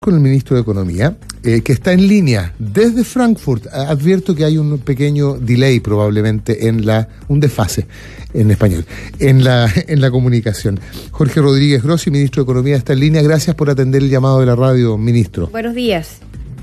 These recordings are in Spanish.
Con el ministro de Economía, que está en línea desde Frankfurt. Advierto que hay un pequeño delay probablemente un desfase en español, en la comunicación. Jorge Rodríguez Grossi, ministro de Economía, está en línea. Gracias por atender el llamado de la radio, ministro. Buenos días.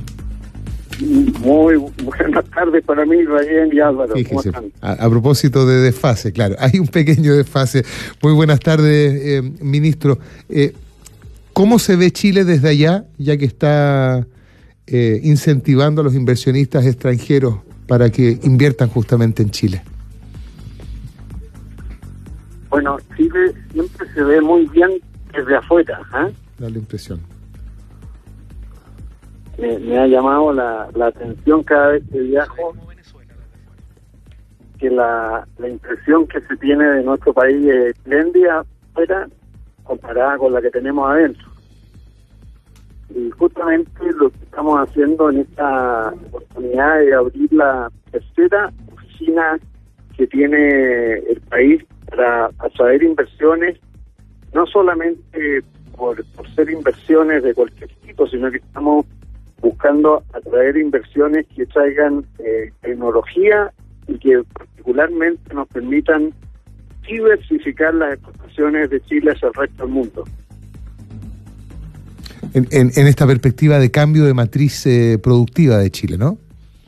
Muy buenas tardes para mí, Rayén y Álvaro. Fíjese, a propósito de desfase, claro, hay un pequeño desfase. Muy buenas tardes, ministro. ¿Cómo se ve Chile desde allá, ya que está incentivando a los inversionistas extranjeros para que inviertan justamente en Chile? Bueno, Chile siempre se ve muy bien desde afuera. Da la impresión. Me ha llamado la atención cada vez que viajo que la impresión que se tiene de nuestro país es espléndida afuera comparada con la que tenemos adentro. Y justamente lo que estamos haciendo en esta oportunidad de abrir la tercera oficina que tiene el país para atraer inversiones, no solamente por ser inversiones de cualquier tipo, sino que estamos buscando atraer inversiones que traigan tecnología y que particularmente nos permitan diversificar las exportaciones de Chile hacia el resto del mundo. En esta perspectiva de cambio de matriz productiva de Chile, ¿no?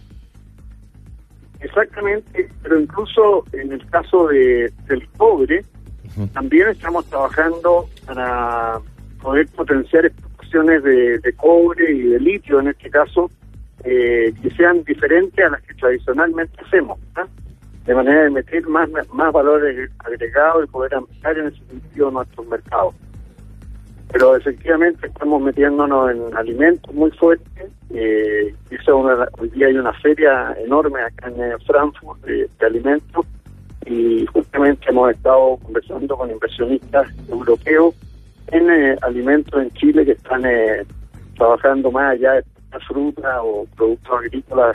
Exactamente, pero incluso en el caso del cobre, también estamos trabajando para poder potenciar exportaciones de cobre y de litio, en este caso, que sean diferentes a las que tradicionalmente hacemos, ¿no? De manera de meter más valores agregados y poder ampliar en ese sentido nuestros mercados. Pero efectivamente estamos metiéndonos en alimentos muy fuertes. Hoy día hay una feria enorme acá en Frankfurt de alimentos y justamente hemos estado conversando con inversionistas europeos en alimentos en Chile que están trabajando más allá de fruta o productos agrícolas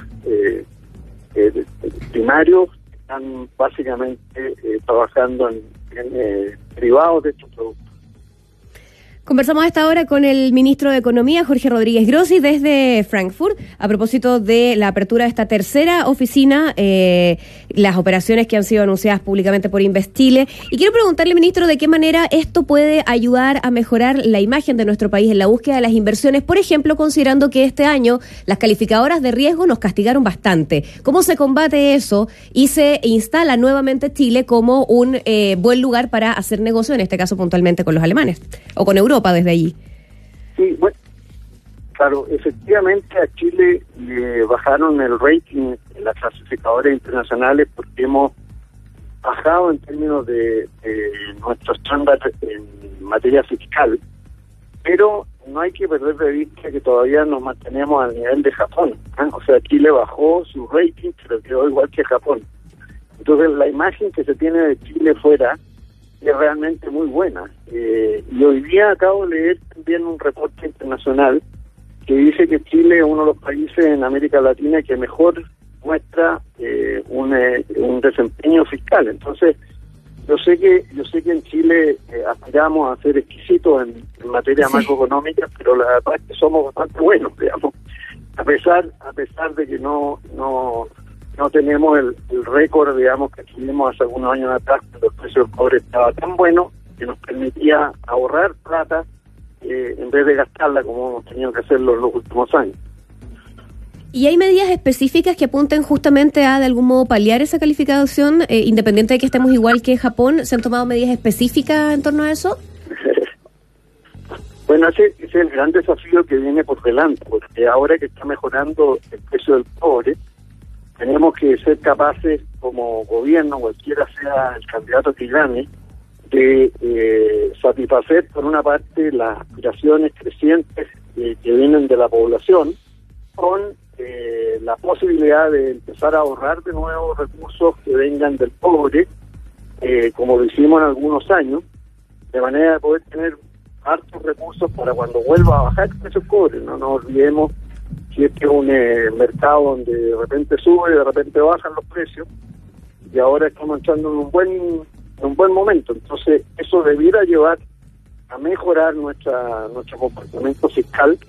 primarios. Están básicamente trabajando en derivados de estos productos. Conversamos a esta hora con el ministro de Economía, Jorge Rodríguez Grossi, desde Frankfurt, a propósito de la apertura de esta tercera oficina, las operaciones que han sido anunciadas públicamente por Investile. Y quiero preguntarle, ministro, de qué manera esto puede ayudar a mejorar la imagen de nuestro país en la búsqueda de las inversiones, por ejemplo, considerando que este año las calificadoras de riesgo nos castigaron bastante. ¿Cómo se combate eso y se instala nuevamente Chile como un buen lugar para hacer negocio, en este caso puntualmente con los alemanes o con Europa desde allí? Sí, bueno, claro, efectivamente a Chile le bajaron el rating en las clasificadoras internacionales porque hemos bajado en términos de nuestros estándares en materia fiscal, pero no hay que perder de vista que todavía nos mantenemos al nivel de Japón, ¿eh? O sea, Chile bajó su rating, pero quedó igual que Japón. Entonces la imagen que se tiene de Chile fuera es realmente muy buena. Y hoy día acabo de leer también un reporte internacional que dice que Chile es uno de los países en América Latina que mejor muestra un desempeño fiscal. Entonces, yo sé que en Chile aspiramos a ser exquisitos en materia macroeconómica, pero la verdad es que somos bastante buenos, digamos, a pesar de que no tenemos el récord, digamos, que tuvimos hace algunos años atrás, cuando el precio del cobre estaba tan bueno que nos permitía ahorrar plata en vez de gastarla como hemos tenido que hacerlo en los últimos años. ¿Y hay medidas específicas que apunten justamente a, de algún modo, paliar esa calificación, independiente de que estemos igual que Japón? ¿Se han tomado medidas específicas en torno a eso? Bueno, ese es el gran desafío que viene por delante, porque ahora que está mejorando el precio del cobre, tenemos que ser capaces, como gobierno, cualquiera sea el candidato que gane, de satisfacer, por una parte, las aspiraciones crecientes que vienen de la población, con la posibilidad de empezar a ahorrar de nuevo recursos que vengan del cobre, como lo hicimos en algunos años, de manera de poder tener hartos recursos para cuando vuelva a bajar el precio del cobre. No nos olvidemos que este es un mercado donde de repente sube y de repente bajan los precios, y ahora estamos entrando en un buen momento. Entonces eso debiera llevar a mejorar nuestro comportamiento fiscal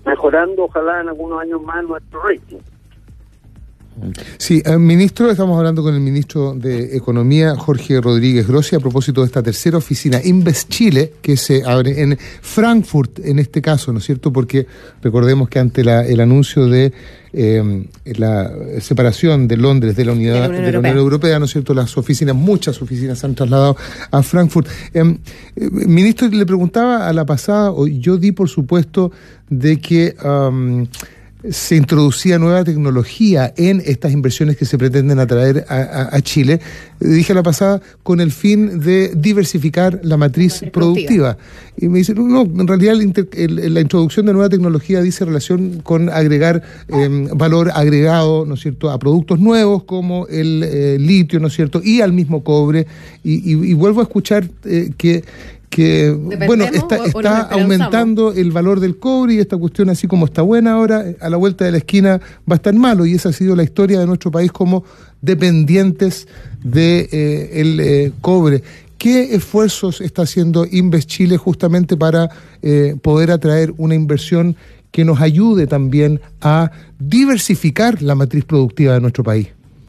mejorando ojalá en algunos años más nuestro rating. Sí, ministro, estamos hablando con el ministro de Economía, Jorge Rodríguez Grossi, a propósito de esta tercera oficina Invest Chile, que se abre en Frankfurt, en este caso, ¿no es cierto? Porque recordemos que ante el anuncio de la separación de Londres de la Unión Europea, ¿no es cierto? Muchas oficinas se han trasladado a Frankfurt. Ministro, le preguntaba a la pasada, yo di por supuesto de que se introducía nueva tecnología en estas inversiones que se pretenden atraer a Chile, dije la pasada, con el fin de diversificar la matriz productiva. Y me dice, no, en realidad la introducción de nueva tecnología dice relación con agregar valor agregado, ¿no es cierto?, a productos nuevos como el litio, ¿no es cierto?, y al mismo cobre, y vuelvo a escuchar que bueno, está aumentando el valor del cobre, y esta cuestión, así como está buena ahora, a la vuelta de la esquina va a estar malo, y esa ha sido la historia de nuestro país como dependientes de el cobre. ¿Qué esfuerzos está haciendo Invest Chile justamente para poder atraer una inversión que nos ayude también a diversificar la matriz productiva de nuestro país?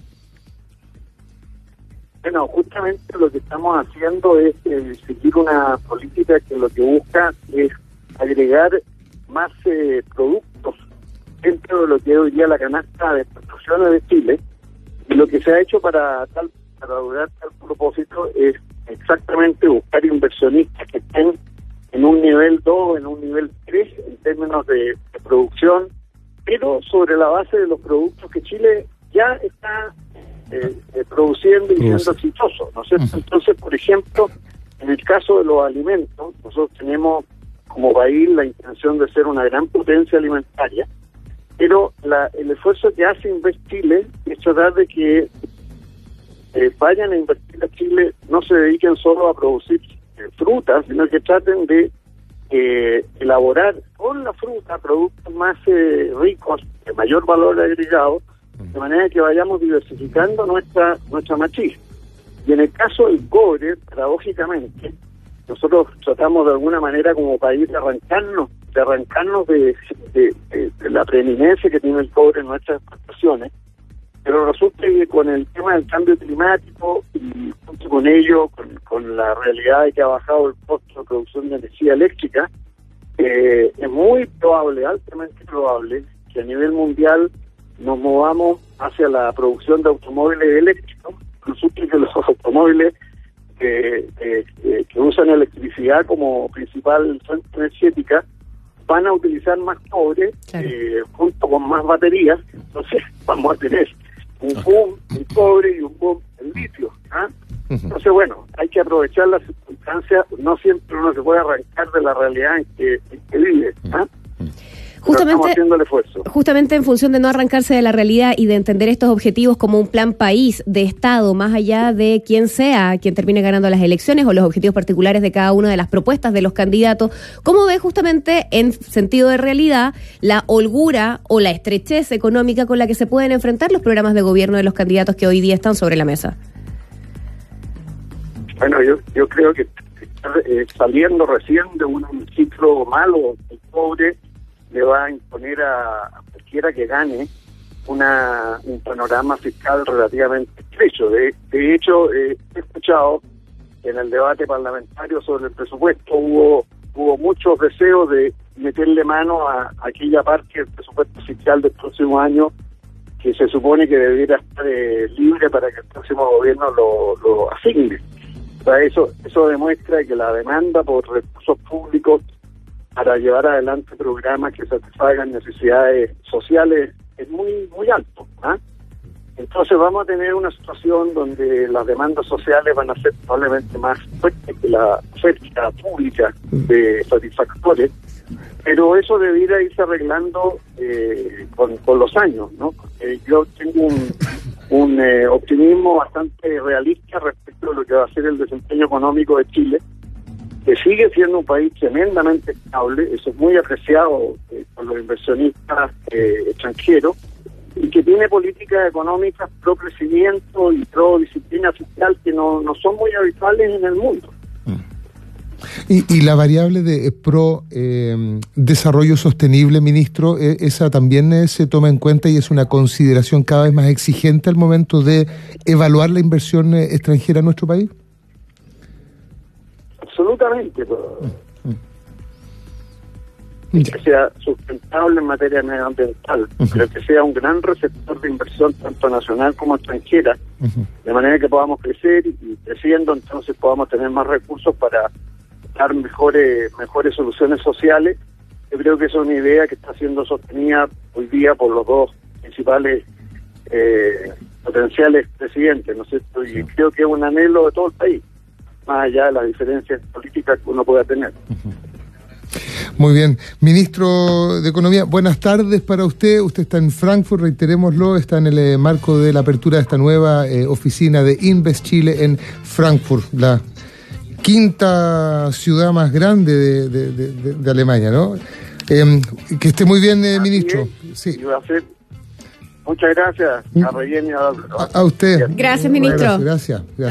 Bueno, justamente lo que estamos haciendo es seguir una política que lo que busca es agregar más productos dentro de lo que es hoy día la canasta de exportaciones de Chile, y lo que se ha hecho para lograr tal propósito es exactamente buscar inversionistas que estén en un nivel 2, en un nivel 3 en términos de producción, pero sobre la base de los productos que Chile ya está produciendo y siendo exitoso, ¿no es cierto? Entonces, por ejemplo, en el caso de los alimentos, nosotros tenemos como país la intención de ser una gran potencia alimentaria, pero el esfuerzo que hace Invest Chile es tratar de que vayan a invertir a Chile, no se dediquen solo a producir frutas, sino que traten de elaborar con la fruta productos más ricos, de mayor valor agregado, de manera que vayamos diversificando nuestra matriz. Y en el caso del cobre, paradójicamente, nosotros tratamos de alguna manera como país de arrancarnos de la preeminencia que tiene el cobre en nuestras exportaciones, pero resulta que con el tema del cambio climático y junto con ello, con la realidad de que ha bajado el costo de producción de energía eléctrica, es muy probable, altamente probable, que a nivel mundial nos movamos hacia la producción de automóviles eléctricos. Resulta que los automóviles que usan electricidad como principal fuente energética van a utilizar más cobre, claro, junto con más baterías. Entonces vamos a tener un boom en cobre y un boom en litio. Entonces, bueno, hay que aprovechar las circunstancias. No siempre uno se puede arrancar de la realidad en que vive. Justamente en función de no arrancarse de la realidad y de entender estos objetivos como un plan país de Estado, más allá de quién sea quien termine ganando las elecciones o los objetivos particulares de cada una de las propuestas de los candidatos, ¿cómo ve justamente en sentido de realidad la holgura o la estrechez económica con la que se pueden enfrentar los programas de gobierno de los candidatos que hoy día están sobre la mesa? Bueno, yo creo que saliendo recién de un ciclo malo, el cobre le va a imponer a cualquiera que gane un panorama fiscal relativamente estrecho. De hecho, he escuchado que en el debate parlamentario sobre el presupuesto hubo muchos deseos de meterle mano a aquella parte del presupuesto fiscal del próximo año que se supone que debiera estar libre para que el próximo gobierno lo asigne. O sea, eso demuestra que la demanda por recursos públicos para llevar adelante programas que satisfagan necesidades sociales es muy muy alto. Entonces vamos a tener una situación donde las demandas sociales van a ser probablemente más fuertes que la oferta pública de satisfactores, pero eso debiera irse arreglando con los años, ¿no? Porque yo tengo un optimismo bastante realista respecto a lo que va a ser el desempeño económico de Chile, que sigue siendo un país tremendamente estable, eso es muy apreciado por los inversionistas extranjeros, y que tiene políticas económicas pro crecimiento y pro disciplina fiscal que no son muy habituales en el mundo. Y la variable de pro desarrollo sostenible, ministro, esa también se toma en cuenta y es una consideración cada vez más exigente al momento de evaluar la inversión extranjera en nuestro país. Absolutamente. Que sea sustentable en materia medioambiental, pero que sea un gran receptor de inversión tanto nacional como extranjera, de manera que podamos crecer y creciendo entonces podamos tener más recursos para dar mejores soluciones sociales. Yo creo que esa es una idea que está siendo sostenida hoy día por los dos principales potenciales presidentes, ¿no es cierto? Y creo que es un anhelo de todo el país, más allá de las diferencias políticas que uno pueda tener. Muy bien. Ministro de Economía, buenas tardes para usted. Usted está en Frankfurt, reiterémoslo, está en el marco de la apertura de esta nueva oficina de Invest Chile en Frankfurt, la quinta ciudad más grande de Alemania, ¿no? Que esté muy bien, ministro. Sí. Muchas gracias a Reyén y a usted. Gracias, ministro. Gracias.